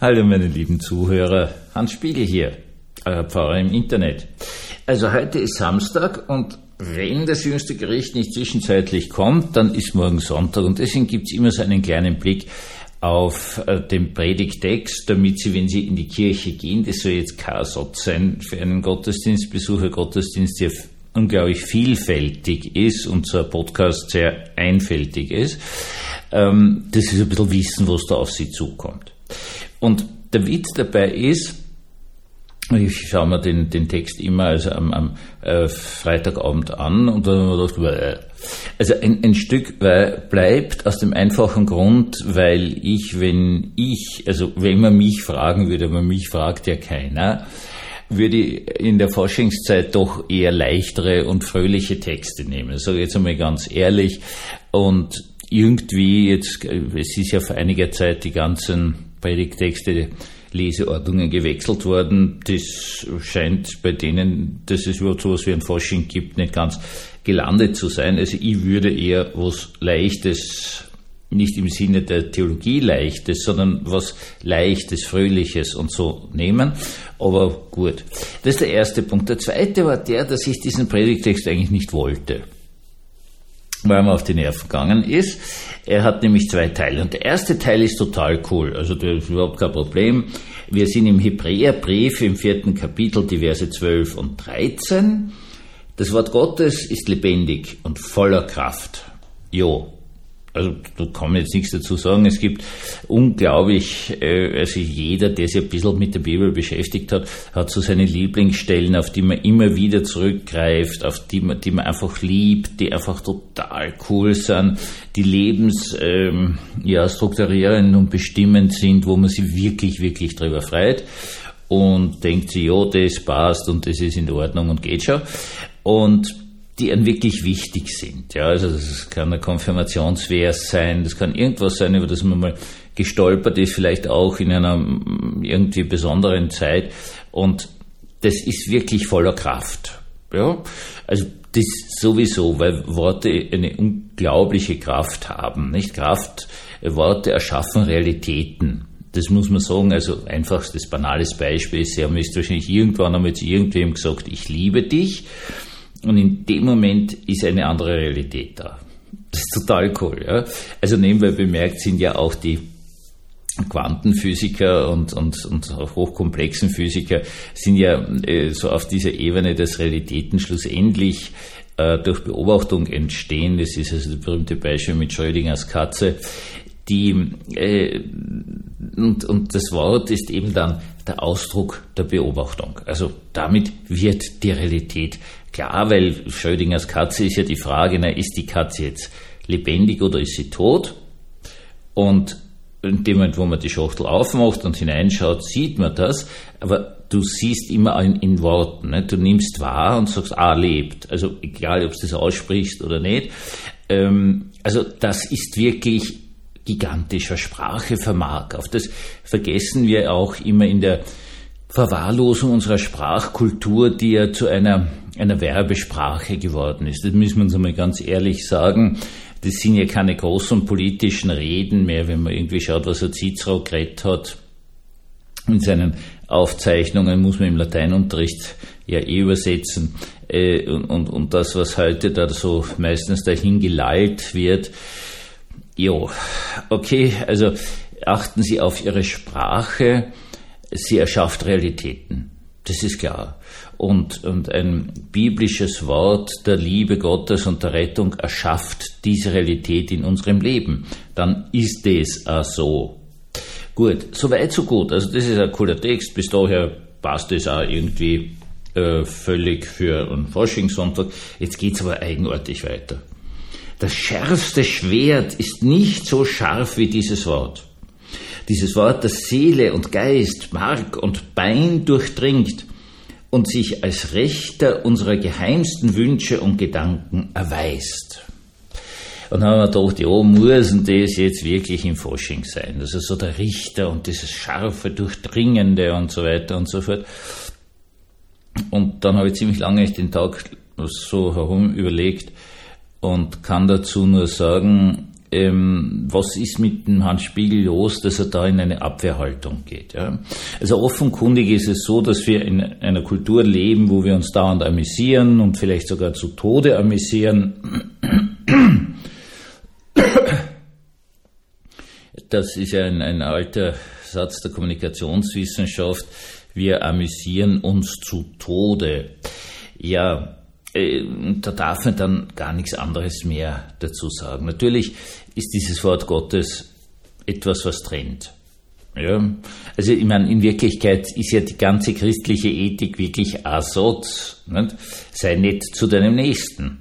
Hallo meine lieben Zuhörer, Hans Spiegel hier, euer Pfarrer im Internet. Also heute ist Samstag und wenn das jüngste Gericht nicht zwischenzeitlich kommt, dann ist morgen Sonntag und deswegen gibt es immer so einen kleinen Blick auf den Predigtext, damit Sie, wenn Sie in die Kirche gehen, das soll jetzt kein Ersatz sein für einen Gottesdienstbesucher, Gottesdienst, der unglaublich vielfältig ist und so ein Podcast sehr einfältig ist, das ist ein bisschen wissen, was da auf Sie zukommt. Und der Witz dabei ist, ich schaue mir den Text immer also am Freitagabend an und dann habe ich gedacht, also ein Stück bleibt aus dem einfachen Grund, weil wenn man mich fragen würde, man mich fragt ja keiner, würde ich in der Faschingszeit doch eher leichtere und fröhliche Texte nehmen. Das sage ich jetzt einmal ganz ehrlich. Und irgendwie es ist ja vor einiger Zeit die ganzen Predigtexte, Leseordnungen gewechselt worden. Das scheint bei denen, dass es überhaupt so etwas wie ein Fasching gibt, nicht ganz gelandet zu sein. Also ich würde eher was Leichtes, nicht im Sinne der Theologie Leichtes, sondern was Leichtes, Fröhliches und so nehmen. Aber gut, das ist der erste Punkt. Der zweite war der, dass ich diesen Predigtext eigentlich nicht wollte, weil mir auf die Nerven gegangen ist. Er hat nämlich 2 Teile. Und der erste Teil ist total cool. Also das ist überhaupt kein Problem. Wir sind im Hebräerbrief im 4. Kapitel, die Verse 12 und 13. Das Wort Gottes ist lebendig und voller Kraft. Jo. Also da kann man jetzt nichts dazu sagen. Es gibt unglaublich, also jeder, der sich ein bisschen mit der Bibel beschäftigt hat, hat so seine Lieblingsstellen, auf die man immer wieder zurückgreift, auf die man einfach liebt, die einfach total cool sind, die strukturierend und bestimmend sind, wo man sich wirklich, wirklich drüber freut und denkt sich, ja, das passt und das ist in Ordnung und geht schon. Und die einem wirklich wichtig sind. Ja, also das kann ein Konfirmationsvers sein, das kann irgendwas sein, über das man mal gestolpert ist, vielleicht auch in einer irgendwie besonderen Zeit. Und das ist wirklich voller Kraft. Ja, also das sowieso, weil Worte eine unglaubliche Kraft haben. Nicht Worte erschaffen Realitäten. Das muss man sagen, also einfachstes, banales Beispiel ist, Sie haben wahrscheinlich irgendwann einmal zu irgendwem gesagt, ich liebe dich. Und in dem Moment ist eine andere Realität da. Das ist total cool. Ja? Also nebenbei bemerkt sind ja auch die Quantenphysiker und auch hochkomplexen Physiker sind ja so auf dieser Ebene, dass Realitäten schlussendlich durch Beobachtung entstehen. Das ist also das berühmte Beispiel mit Schrödingers Katze. Und das Wort ist eben dann der Ausdruck der Beobachtung. Also damit wird die Realität klar, weil Schrödingers Katze ist ja die Frage, ist die Katze jetzt lebendig oder ist sie tot? Und in dem Moment, wo man die Schachtel aufmacht und hineinschaut, sieht man das, aber du siehst immer in Worten. Ne? Du nimmst wahr und sagst, lebt. Also egal, ob du das aussprichst oder nicht. Also das ist wirklich gigantisch, was Sprache vermag. Auf das vergessen wir auch immer in der Verwahrlosung unserer Sprachkultur, die ja zu einer Werbesprache geworden ist. Das müssen wir uns einmal ganz ehrlich sagen. Das sind ja keine großen politischen Reden mehr, wenn man irgendwie schaut, was Cicero geredet hat. In seinen Aufzeichnungen muss man im Lateinunterricht ja übersetzen. Und das, was heute da so meistens dahin gelallt wird, jo, okay, also achten Sie auf Ihre Sprache, sie erschafft Realitäten, das ist klar. Und ein biblisches Wort der Liebe Gottes und der Rettung erschafft diese Realität in unserem Leben. Dann ist es auch so. Gut, soweit so gut. Also das ist ein cooler Text, bis daher passt es auch irgendwie völlig für einen Faschingssonntag. Jetzt geht's aber eigenartig weiter. Das schärfste Schwert ist nicht so scharf wie dieses Wort. Dieses Wort, das Seele und Geist, Mark und Bein durchdringt und sich als Richter unserer geheimsten Wünsche und Gedanken erweist. Und dann haben wir gedacht, ja, muss denn das jetzt wirklich im Fasching sein? Also so der Richter und dieses scharfe, durchdringende und so weiter und so fort. Und dann habe ich ziemlich lange den Tag so herum überlegt und kann dazu nur sagen, was ist mit dem Hans Spiegel los, dass er da in eine Abwehrhaltung geht. Ja? Also offenkundig ist es so, dass wir in einer Kultur leben, wo wir uns dauernd amüsieren und vielleicht sogar zu Tode amüsieren. Das ist ja ein alter Satz der Kommunikationswissenschaft. Wir amüsieren uns zu Tode. Ja, da darf man dann gar nichts anderes mehr dazu sagen. Natürlich ist dieses Wort Gottes etwas, was trennt. Ja, also ich meine, in Wirklichkeit ist ja die ganze christliche Ethik wirklich Asot, nicht? Sei nett zu deinem Nächsten.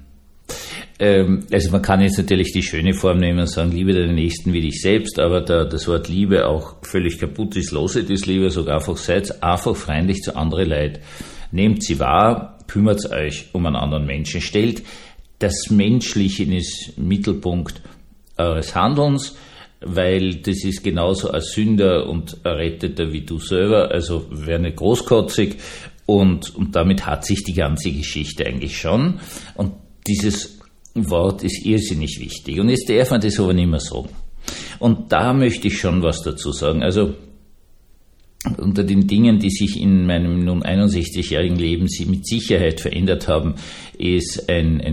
Also man kann jetzt natürlich die schöne Form nehmen und sagen, liebe deinen Nächsten wie dich selbst, aber da das Wort Liebe auch völlig kaputt ist, loset ist Liebe, sogar einfach seid einfach freundlich zu anderen Leid. Nehmt sie wahr, kümmert euch um einen anderen Menschen, stellt das Menschliche in den Mittelpunkt eures Handelns, weil das ist genauso ein Sünder und ein Retteter wie du selber, also wäre nicht großkotzig und damit hat sich die ganze Geschichte eigentlich schon und dieses Wort ist irrsinnig wichtig und jetzt darf man das aber nicht mehr sagen. Und da möchte ich schon was dazu sagen, also unter den Dingen, die sich in meinem nun 61-jährigen Leben mit Sicherheit verändert haben, ist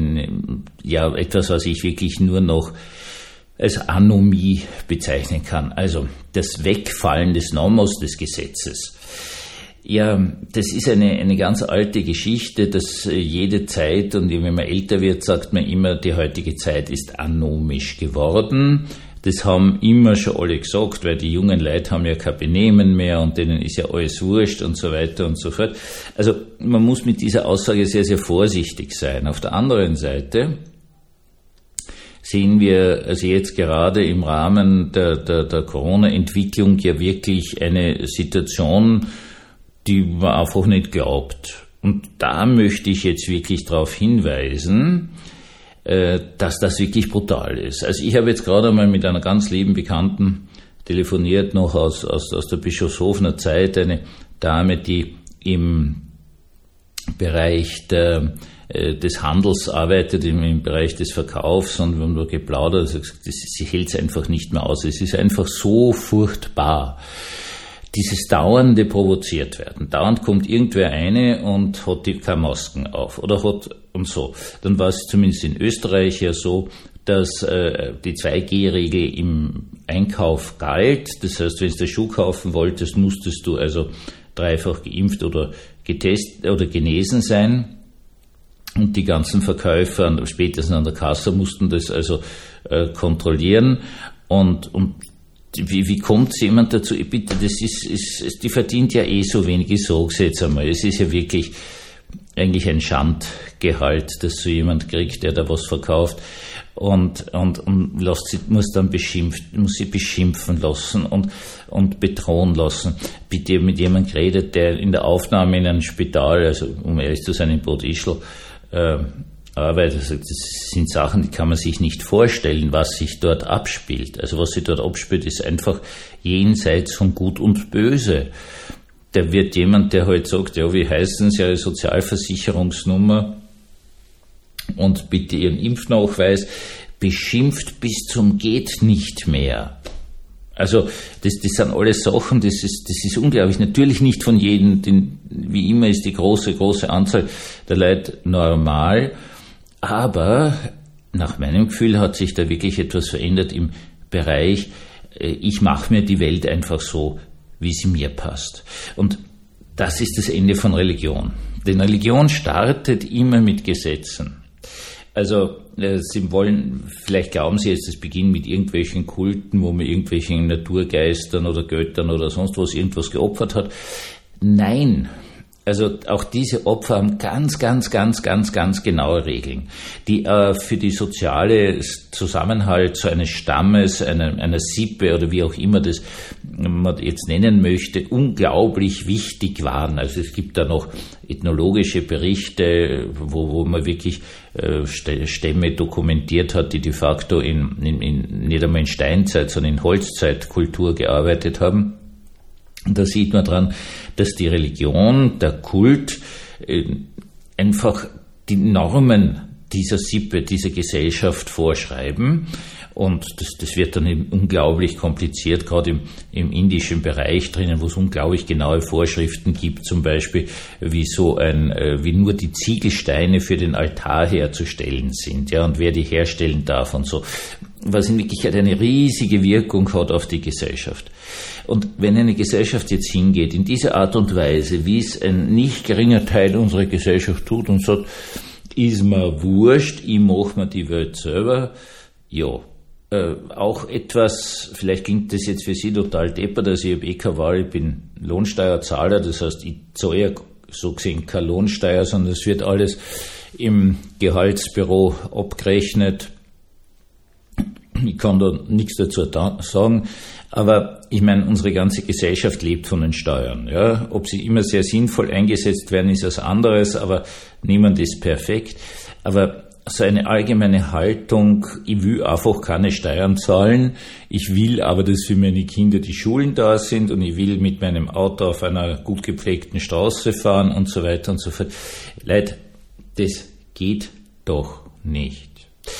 etwas, was ich wirklich nur noch als Anomie bezeichnen kann. Also das Wegfallen des Nomos, des Gesetzes. Ja, das ist eine ganz alte Geschichte, dass jede Zeit, und wenn man älter wird, sagt man immer, die heutige Zeit ist anomisch geworden. Das haben immer schon alle gesagt, weil die jungen Leute haben ja kein Benehmen mehr und denen ist ja alles wurscht und so weiter und so fort. Also man muss mit dieser Aussage sehr, sehr vorsichtig sein. Auf der anderen Seite sehen wir also jetzt gerade im Rahmen der Corona-Entwicklung ja wirklich eine Situation, die man einfach nicht glaubt. Und da möchte ich jetzt wirklich darauf hinweisen, dass das wirklich brutal ist. Also ich habe jetzt gerade einmal mit einer ganz lieben Bekannten telefoniert, noch aus der Bischofshofener Zeit, eine Dame, die im Bereich des Handels arbeitet, im Bereich des Verkaufs, und wir haben da geplaudert, also sie hält es einfach nicht mehr aus. Es ist einfach so furchtbar. Dieses dauernde provoziert werden. Dauernd kommt irgendwer eine und hat keine Masken auf oder hat und so. Dann war es zumindest in Österreich ja so, dass die 2G-Regel im Einkauf galt. Das heißt, wenn du Schuh kaufen wolltest, musstest du also dreifach geimpft oder getestet oder genesen sein. Und die ganzen Verkäufer, spätestens an der Kasse, mussten das also kontrollieren. Und wie kommt jemand dazu? Bitte, die verdient ja eh so wenig, ich sag's jetzt einmal. Es ist ja wirklich eigentlich ein Schandgehalt, dass so jemand kriegt, der da was verkauft und muss sie beschimpfen lassen und bedrohen lassen. Bitte mit jemandem geredet, der in der Aufnahme in einem Spital, also um ehrlich zu sein, in Bad Ischl, arbeitet. Also das sind Sachen, die kann man sich nicht vorstellen, was sich dort abspielt. Also was sich dort abspielt, ist einfach jenseits von Gut und Böse. Da wird jemand, der halt sagt, ja, wie heißen Sie, Ihre Sozialversicherungsnummer und bitte Ihren Impfnachweis, beschimpft bis zum geht nicht mehr. Also das sind alles Sachen, das ist unglaublich. Natürlich nicht von jedem, wie immer ist die große Anzahl der Leute normal, aber nach meinem Gefühl hat sich da wirklich etwas verändert im Bereich, ich mache mir die Welt einfach so, wie sie mir passt. Und das ist das Ende von Religion. Denn Religion startet immer mit Gesetzen. Also vielleicht glauben Sie jetzt, es beginnt mit irgendwelchen Kulten, wo man irgendwelchen Naturgeistern oder Göttern oder sonst was irgendwas geopfert hat. Nein, also auch diese Opfer haben ganz genaue Regeln, die für die soziale Zusammenhalt so eines Stammes, einer Sippe oder wie auch immer das man jetzt nennen möchte, unglaublich wichtig waren. Also es gibt da noch ethnologische Berichte, wo man wirklich Stämme dokumentiert hat, die de facto nicht einmal in Steinzeit, sondern in Holzzeitkultur gearbeitet haben. Und da sieht man dran, dass die Religion, der Kult, einfach die Normen dieser Sippe, dieser Gesellschaft vorschreiben Und das wird dann eben unglaublich kompliziert, gerade im indischen Bereich drinnen, wo es unglaublich genaue Vorschriften gibt, zum Beispiel, wie nur die Ziegelsteine für den Altar herzustellen sind, ja, und wer die herstellen darf und so. Was in Wirklichkeit eine riesige Wirkung hat auf die Gesellschaft. Und wenn eine Gesellschaft jetzt hingeht, in dieser Art und Weise, wie es ein nicht geringer Teil unserer Gesellschaft tut und sagt, ist mir wurscht, ich mache mir die Welt selber, ja, auch etwas, vielleicht klingt das jetzt für Sie total deppert, also ich habe keine Wahl, ich bin Lohnsteuerzahler, das heißt, ich zahle ja so gesehen keine Lohnsteuer, sondern es wird alles im Gehaltsbüro abgerechnet. Ich kann da nichts dazu sagen, aber ich meine, unsere ganze Gesellschaft lebt von den Steuern. Ja? Ob sie immer sehr sinnvoll eingesetzt werden, ist was anderes, aber niemand ist perfekt. Aber so eine allgemeine Haltung, ich will einfach keine Steuern zahlen, ich will aber, dass für meine Kinder die Schulen da sind und ich will mit meinem Auto auf einer gut gepflegten Straße fahren und so weiter und so fort. Leute, das geht doch nicht.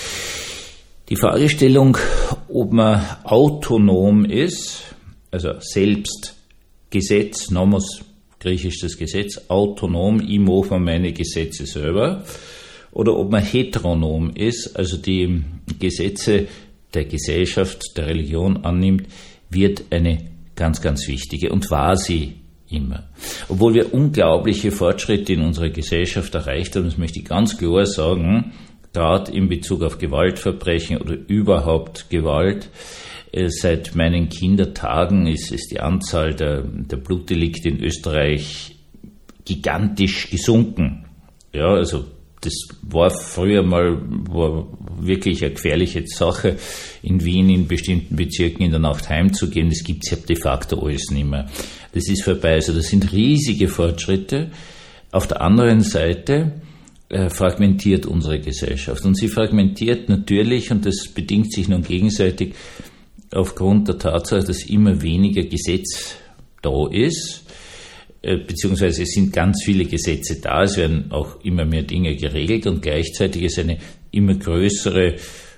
Die Fragestellung, ob man autonom ist, also selbst Gesetz, Nomos, griechisch das Gesetz, autonom, ich mache mir meine Gesetze selber, oder ob man heteronom ist, also die Gesetze der Gesellschaft, der Religion annimmt, wird eine ganz, ganz wichtige und war sie immer. Obwohl wir unglaubliche Fortschritte in unserer Gesellschaft erreicht haben, das möchte ich ganz klar sagen, gerade in Bezug auf Gewaltverbrechen oder überhaupt Gewalt. Seit meinen Kindertagen ist die Anzahl der Blutdelikte in Österreich gigantisch gesunken. Ja, also das war früher mal wirklich eine gefährliche Sache, in Wien in bestimmten Bezirken in der Nacht heimzugehen. Das gibt's ja de facto alles nicht mehr. Das ist vorbei. Also das sind riesige Fortschritte. Auf der anderen Seite fragmentiert unsere Gesellschaft. Und sie fragmentiert natürlich, und das bedingt sich nun gegenseitig aufgrund der Tatsache, dass immer weniger Gesetz da ist, beziehungsweise es sind ganz viele Gesetze da, es werden auch immer mehr Dinge geregelt und gleichzeitig es eine immer größeren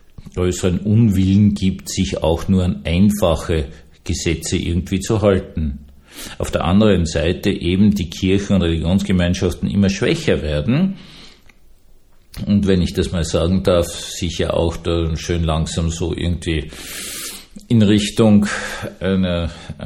Unwillen gibt, sich auch nur an einfache Gesetze irgendwie zu halten. Auf der anderen Seite eben die Kirchen und Religionsgemeinschaften immer schwächer werden und, wenn ich das mal sagen darf, sich ja auch da schön langsam so irgendwie in Richtung einer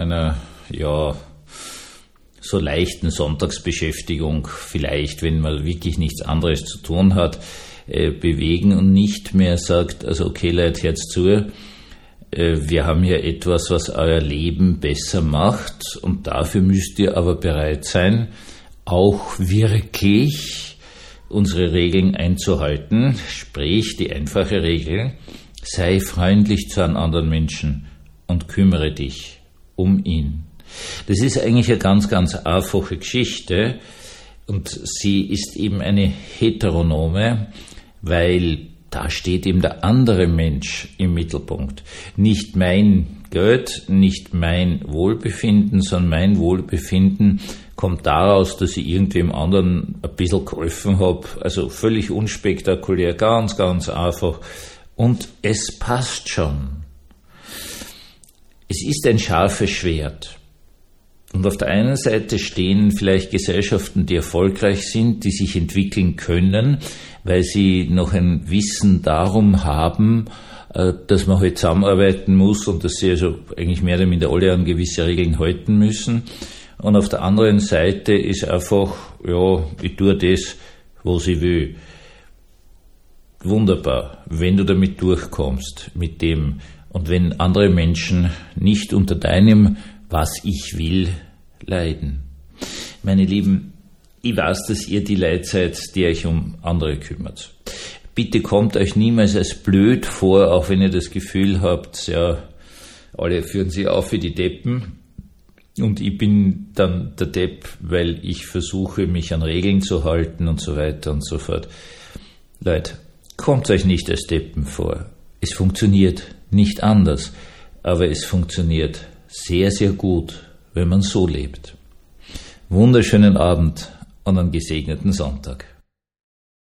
so leichten Sonntagsbeschäftigung vielleicht, wenn man wirklich nichts anderes zu tun hat, bewegen und nicht mehr sagt, also okay Leute, hört zu, wir haben hier etwas, was euer Leben besser macht und dafür müsst ihr aber bereit sein, auch wirklich unsere Regeln einzuhalten, sprich die einfache Regel, sei freundlich zu einem anderen Menschen und kümmere dich um ihn. Das ist eigentlich eine ganz, ganz einfache Geschichte und sie ist eben eine heteronome, weil da steht eben der andere Mensch im Mittelpunkt. Nicht mein Geld, nicht mein Wohlbefinden, sondern mein Wohlbefinden kommt daraus, dass ich irgendwem anderen ein bisschen geholfen habe. Also völlig unspektakulär, ganz, ganz einfach. Und es passt schon. Es ist ein scharfes Schwert. Und auf der einen Seite stehen vielleicht Gesellschaften, die erfolgreich sind, die sich entwickeln können, weil sie noch ein Wissen darum haben, dass man halt zusammenarbeiten muss und dass sie also eigentlich mehr oder minder alle an gewisse Regeln halten müssen. Und auf der anderen Seite ist einfach, ja, ich tue das, was ich will. Wunderbar, wenn du damit durchkommst, mit dem, und wenn andere Menschen nicht unter deinem was ich will, leiden. Meine Lieben, ich weiß, dass ihr die Leute seid, die euch um andere kümmert. Bitte kommt euch niemals als blöd vor, auch wenn ihr das Gefühl habt, ja, alle führen sich auf wie die Deppen und ich bin dann der Depp, weil ich versuche, mich an Regeln zu halten und so weiter und so fort. Leute, kommt euch nicht als Deppen vor. Es funktioniert nicht anders, aber es funktioniert sehr, sehr gut, wenn man so lebt. Wunderschönen Abend und einen gesegneten Sonntag.